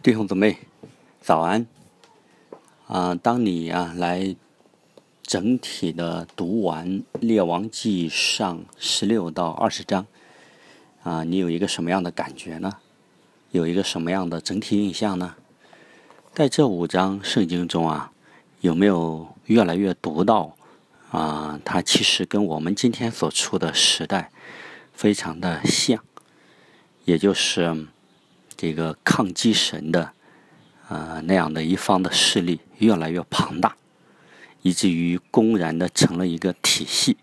弟兄姊妹，早安！当你来整体的读完《列王纪上》16到20章，你有一个什么样的感觉呢？有一个什么样的整体印象呢？在这5章圣经中有没有越来越读到它其实跟我们今天所处的时代非常的像，也就是这个抗击神的那样的一方的势力越来越庞大，以至于公然的成了一个体系。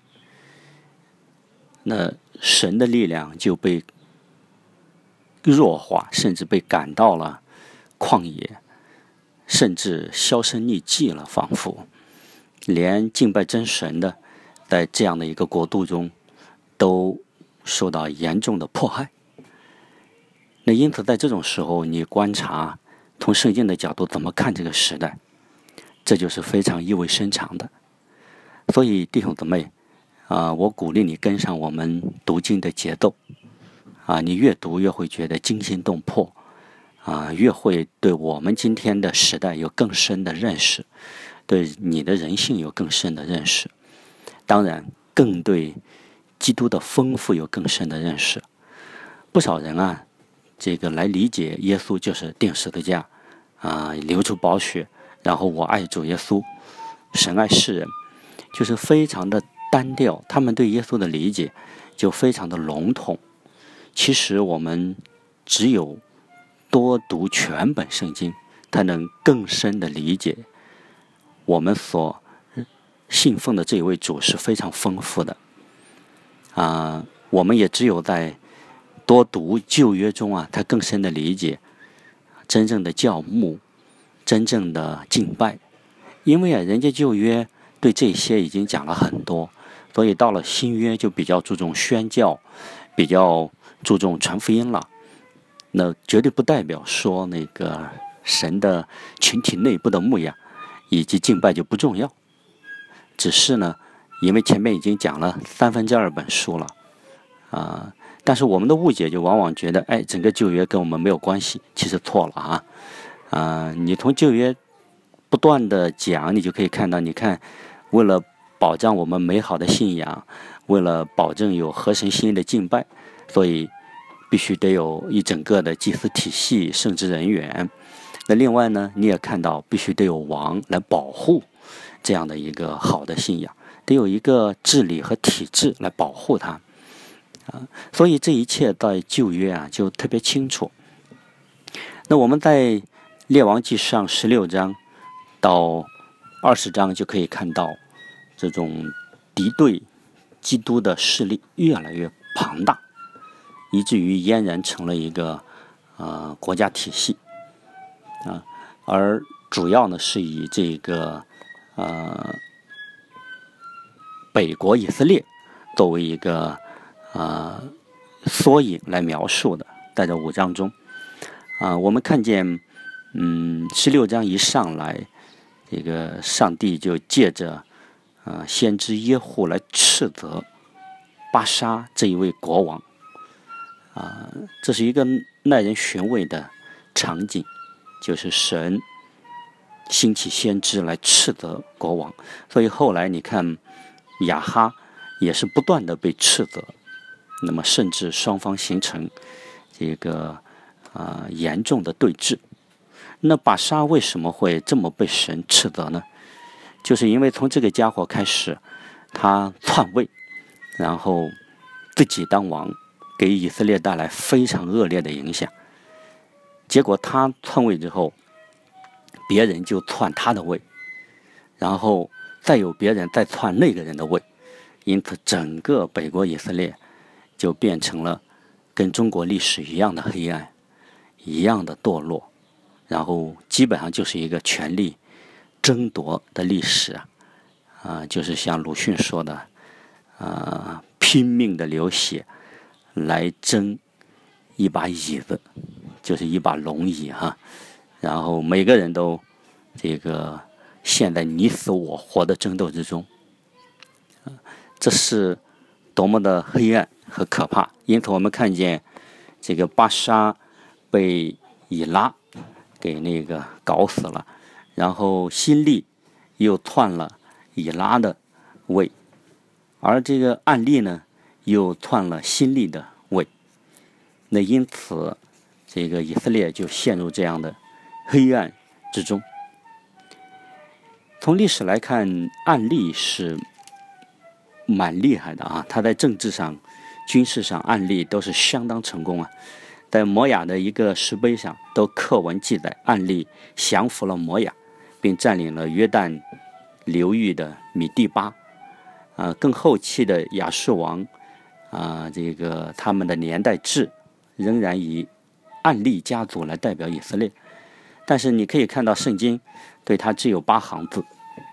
那神的力量就被弱化，甚至被赶到了旷野，甚至销声匿迹了，仿佛连敬拜真神的在这样的一个国度中都受到严重的迫害。那因此在这种时候，你观察从圣经的角度怎么看这个时代，这就是非常意味深长的。所以弟兄姊妹我鼓励你跟上我们读经的节奏你越读越会觉得惊心动魄越会对我们今天的时代有更深的认识，对你的人性有更深的认识，当然更对基督的丰富有更深的认识。不少人这个来理解耶稣就是钉十字架流出宝血，然后我爱主耶稣，神爱世人，就是非常的单调，他们对耶稣的理解就非常的笼统。其实我们只有多读全本圣经，才能更深的理解我们所信奉的这一位主是非常丰富的我们也只有在多读旧约中才更深的理解真正的教牧，真正的敬拜。因为人家旧约对这些已经讲了很多，所以到了新约就比较注重宣教，比较注重传福音了。那绝对不代表说那个神的群体内部的牧养以及敬拜就不重要，只是呢因为前面已经讲了2/3本书了但是我们的误解就往往觉得整个旧约跟我们没有关系，其实错了你从旧约不断的讲，你就可以看到，你看为了保障我们美好的信仰，为了保证有合神心意的敬拜，所以必须得有一整个的祭司体系，圣职人员。那另外呢，你也看到必须得有王来保护这样的一个好的信仰，得有一个治理和体制来保护它所以这一切在旧约就特别清楚。那我们在列王纪上16章到20章就可以看到这种敌对基督的势力越来越庞大，以至于俨然成了一个国家体系而主要呢是以这个北国以色列作为一个缩影来描述的。在这5章中我们看见16章一上来，这个上帝就借着先知耶户来斥责巴沙这一位国王这是一个耐人寻味的场景，就是神兴起先知来斥责国王。所以后来你看亚哈也是不断的被斥责，那么甚至双方形成这个严重的对峙。那巴沙为什么会这么被神斥责呢？就是因为从这个家伙开始，他篡位，然后自己当王，给以色列带来非常恶劣的影响。结果他篡位之后，别人就篡他的位，然后再有别人再篡那个人的位，因此整个北国以色列就变成了跟中国历史一样的黑暗，一样的堕落，然后基本上就是一个权力争夺的历史就是像鲁迅说的拼命的流血来争一把椅子，就是一把龙椅然后每个人都这个陷在你死我活的争斗之中这是多么的黑暗和可怕。因此我们看见这个巴沙被以拉给那个搞死了，然后辛利又篡了以拉的位，而这个暗利呢又篡了辛利的位。那因此这个以色列就陷入这样的黑暗之中。从历史来看，暗利是蛮厉害的啊，他在政治上、军事上，暗利都是相当成功啊。在摩亚的一个石碑上都刻文记载，暗利降服了摩亚，并占领了约旦流域的米地巴。更后期的亚述王这个他们的年代志仍然以暗利家族来代表以色列，但是你可以看到圣经对他只有8行字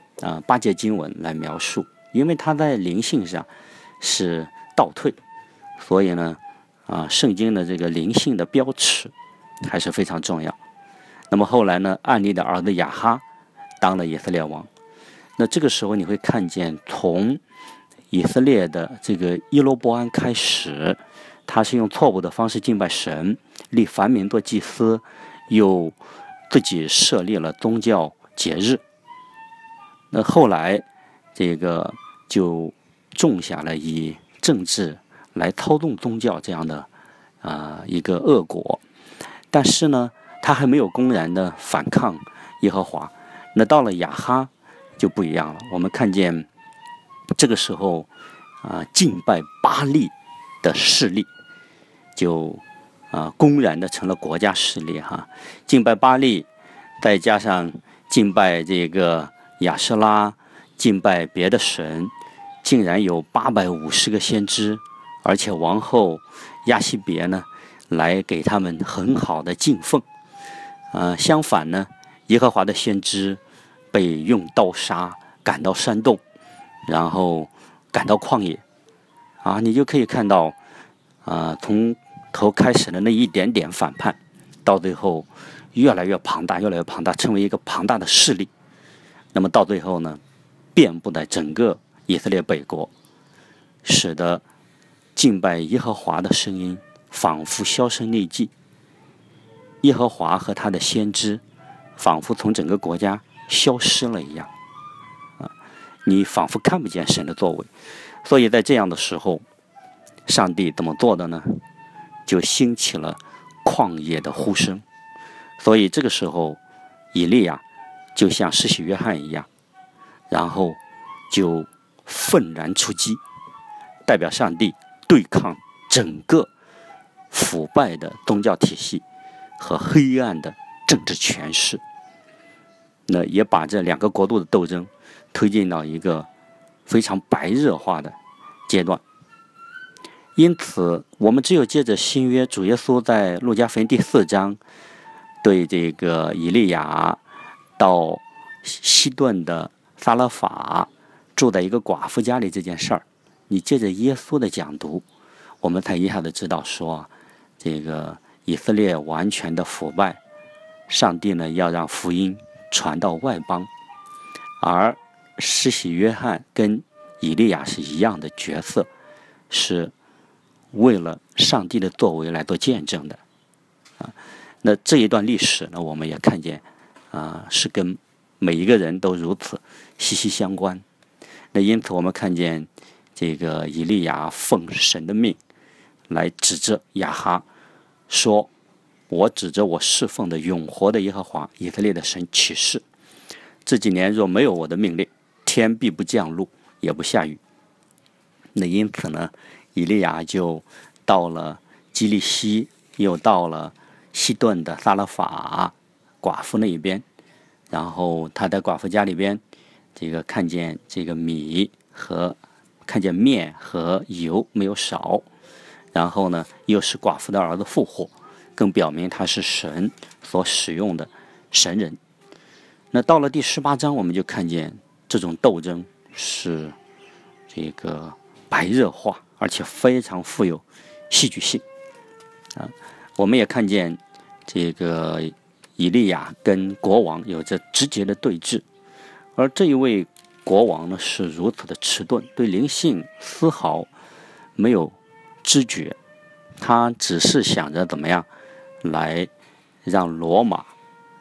，8节经文来描述，因为他在灵性上是倒退，所以呢圣经的这个灵性的标尺还是非常重要。那么后来呢，暗利的儿子亚哈当了以色列王。那这个时候你会看见，从以色列的这个耶罗波安开始，他是用错误的方式敬拜神，立凡民做祭司，又自己设立了宗教节日。那后来这个就种下了以政治来操纵宗教这样的一个恶果。但是呢，他还没有公然的反抗耶和华。那到了亚哈就不一样了，我们看见这个时候敬拜巴力的势力就公然的成了国家势力哈。敬拜巴力，再加上敬拜这个亚舍拉，敬拜别的神，竟然有850个先知，而且王后亚西别呢来给他们很好的敬奉。相反呢，耶和华的先知被用刀杀，赶到山洞，然后赶到旷野。你就可以看到从头开始的那一点点反叛，到最后越来越庞大，越来越庞大，成为一个庞大的势力。那么到最后呢，遍布在整个以色列北国，使得敬拜耶和华的声音仿佛销声匿迹，耶和华和他的先知仿佛从整个国家消失了一样你仿佛看不见神的作为。所以在这样的时候，上帝怎么做的呢？就兴起了旷野的呼声。所以这个时候，以利亚就像施洗约翰一样，然后就愤然出击，代表上帝对抗整个腐败的宗教体系和黑暗的政治权势。那也把这2个国度的斗争推进到一个非常白热化的阶段。因此我们只有借着新约，主耶稣在路加福音第4章对这个以利亚到西顿的撒勒法住在一个寡妇家里这件事儿，你借着耶稣的讲读，我们才一下子知道说，这个以色列完全的腐败，上帝呢要让福音传到外邦，而施洗约翰跟以利亚是一样的角色，是为了上帝的作为来做见证的那这一段历史呢，我们也看见是跟每一个人都如此息息相关。那因此我们看见这个以利亚奉神的命来指着亚哈说，我指着我侍奉的永活的耶和华以色列的神起誓，这几年若没有我的命令，天必不降露，也不下雨。那因此呢，以利亚就到了基利西，又到了西顿的撒勒法寡妇那一边，然后他在寡妇家里边这个看见这个米和看见面和油没有少，然后呢又是寡妇的儿子复活，更表明他是神所使用的神人。那到了第18章，我们就看见这种斗争是这个白热化，而且非常富有戏剧性我们也看见这个以利亚跟国王有着直接的对峙，而这一位国王呢是如此的迟钝，对灵性丝毫没有知觉，他只是想着怎么样来让罗马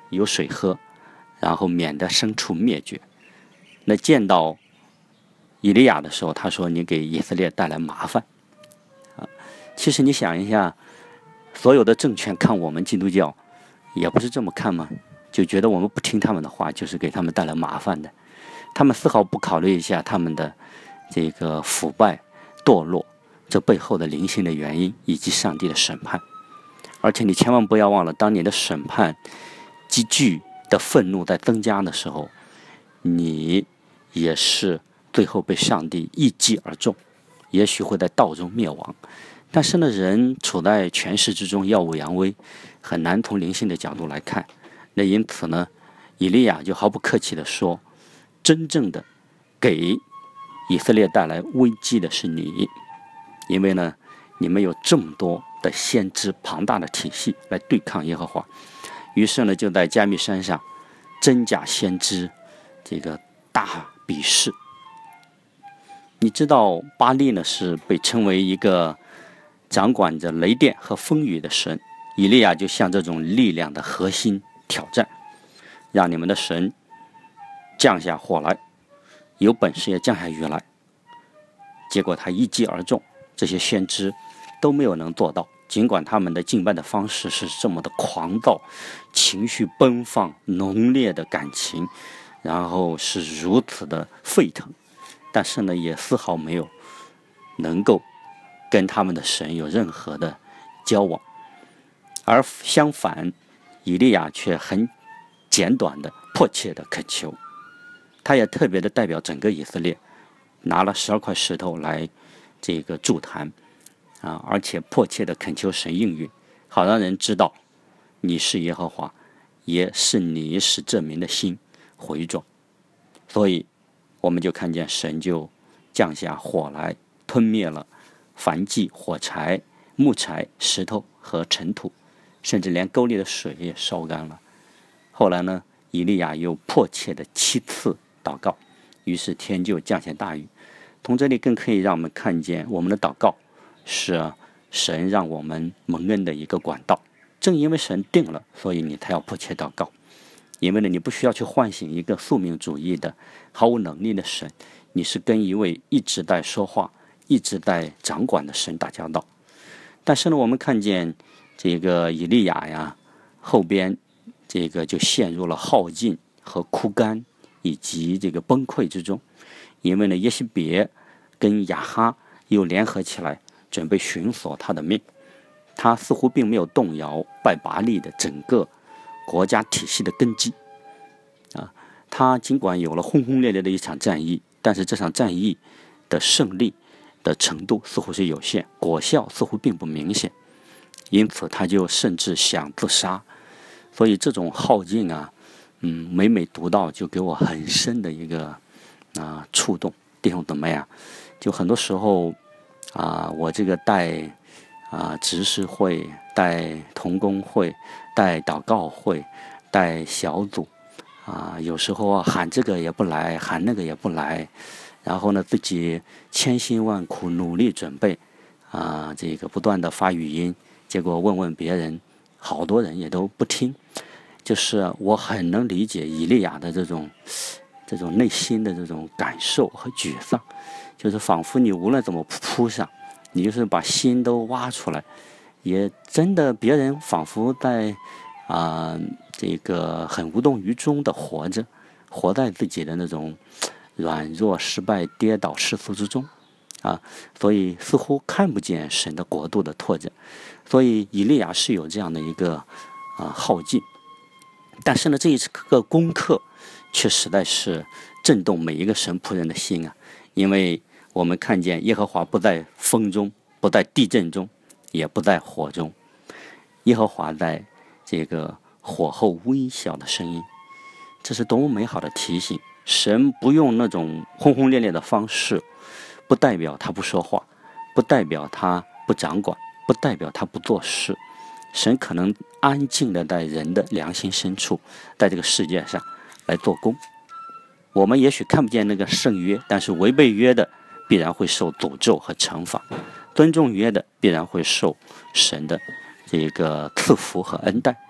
有水喝，然后免得牲畜灭绝。那见到以利亚的时候，他说：“你给以色列带来麻烦。”其实你想一下，所有的政权看我们基督教，也不是这么看吗？就觉得我们不听他们的话，就是给他们带来麻烦的。他们丝毫不考虑一下他们的这个腐败、堕落，这背后的灵性的原因，以及上帝的审判。而且你千万不要忘了，当你的审判急剧的愤怒在增加的时候，你也是最后被上帝一击而中，也许会在道中灭亡。但是呢，人处在权势之中，耀武扬威，很难从灵性的角度来看。那因此呢，以利亚就毫不客气地说，真正的给以色列带来危机的是你，因为呢，你们有这么多的先知，庞大的体系来对抗耶和华。于是呢，就在加密山上真假先知这个大比试。你知道巴力呢是被称为一个掌管着雷电和风雨的神，以利亚就像这种力量的核心挑战，让你们的神降下火来，有本事也降下雨来。结果他一击而中，这些先知都没有能做到。尽管他们的敬拜的方式是这么的狂躁，情绪奔放，浓烈的感情，然后是如此的沸腾，但是呢，也丝毫没有能够跟他们的神有任何的交往。而相反，以利亚却很简短的、迫切的恳求。他也特别的代表整个以色列，拿了12块石头来这个筑坛而且迫切的恳求神应允，好让人知道你是耶和华，也是你使这民的心回转。所以我们就看见神就降下火来，吞灭了燔祭、火柴、木材、石头和尘土，甚至连沟里的水也烧干了。后来呢，以利亚又迫切的7次祷告，于是天就降下大雨。从这里更可以让我们看见，我们的祷告是神让我们蒙恩的一个管道。正因为神定了，所以你才要迫切祷告。因为呢，你不需要去唤醒一个宿命主义的、毫无能力的神，你是跟一位一直在说话、一直在掌管的神打交道。但是呢，我们看见这个以利亚呀，后边这个就陷入了耗尽和枯干以及这个崩溃之中。因为呢，耶洗别跟亚哈又联合起来，准备寻索他的命。他似乎并没有动摇拜拔力的整个国家体系的根基他尽管有了轰轰烈烈的一场战役，但是这场战役的胜利的程度似乎是有限，果效似乎并不明显，因此他就甚至想自杀。所以这种耗尽每每读到就给我很深的一个触动。弟兄姊妹就很多时候我这个带执事会、带同工会、带祷告会、带小组有时候喊这个也不来，喊那个也不来，然后呢自己千辛万苦努力准备这个不断的发语音，结果问问别人，好多人也都不听。就是我很能理解以利亚的这种内心的这种感受和沮丧，就是仿佛你无论怎么扑上，你就是把心都挖出来，也真的别人仿佛在这个很无动于衷的活在自己的那种软弱、失败、跌倒、世俗之中所以似乎看不见神的国度的拓展。所以以利亚是有这样的一个耗尽，但是呢，这一个功课却实在是震动每一个神仆人的心因为我们看见耶和华不在风中，不在地震中，也不在火中，耶和华在这个火后微小的声音。这是多么美好的提醒！神不用那种轰轰烈烈的方式，不代表他不说话，不代表他不掌管，不代表他不做事。神可能安静的在人的良心深处，在这个世界上来做工。我们也许看不见那个圣约，但是违背约的必然会受诅咒和惩罚，尊重约的必然会受神的这个赐福和恩待。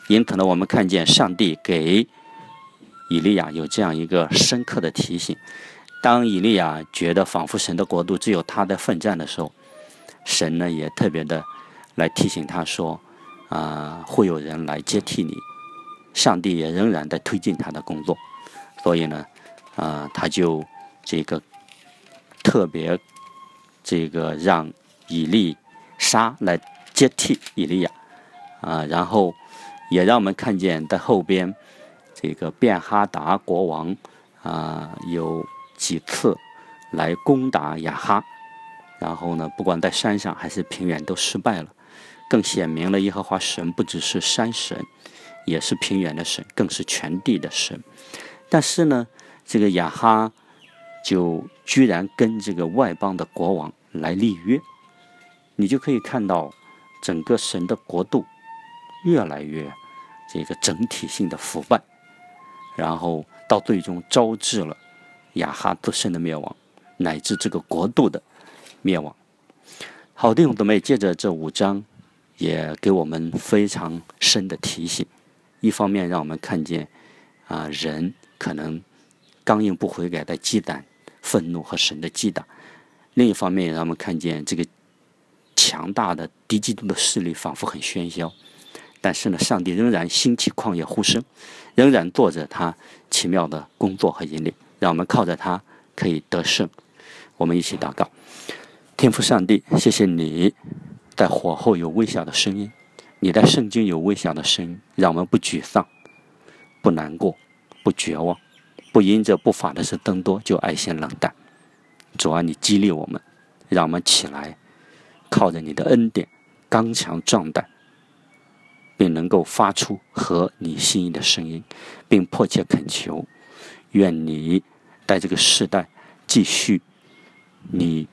因此呢，我们看见上帝给以利亚有这样一个深刻的提醒。当以利亚觉得仿佛神的国度只有他在奋战的时候，神呢也特别的来提醒他说，会有人来接替你。上帝也仍然在推进他的工作，所以呢，他就这个特别这个让以利沙来接替以利亚，然后也让我们看见在后边这个便哈达国王有几次来攻打亚哈，然后呢，不管在山上还是平原都失败了，更显明了耶和华神不只是山神，也是平原的神，更是全地的神。但是呢，这个亚哈就居然跟这个外邦的国王来立约，你就可以看到整个神的国度越来越这个整体性的腐败，然后到最终招致了亚哈自身的灭亡，乃至这个国度的灭亡。好，弟兄姊妹，借着这5章也给我们非常深的提醒。一方面让我们看见人可能刚硬不悔改，在积攒愤怒和神的击打；另一方面也让我们看见这个强大的敌基督的势力仿佛很喧嚣，但是呢，上帝仍然兴起旷野呼声，仍然做着他奇妙的工作和引领，让我们靠着他可以得胜。我们一起祷告。天父上帝，谢谢你在火后有微小的声音，你在圣经有微小的声音，让我们不沮丧，不难过，不绝望，不因着不法的事增多就爱心冷淡。主啊，你激励我们，让我们起来，靠着你的恩典刚强壮胆，并能够发出合你心意的声音，并迫切恳求，愿你在这个世代继续你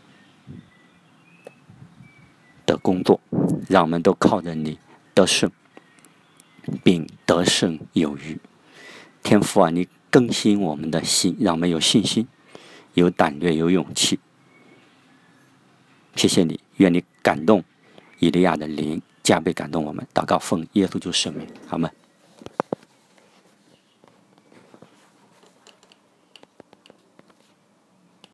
的工作，让我们都靠着你得胜，并得胜有余。天父啊，你更新我们的心，让我们有信心，有胆略，有勇气。谢谢你，愿你感动以利亚的灵，加倍感动我们。祷告奉耶稣基督圣名，阿们。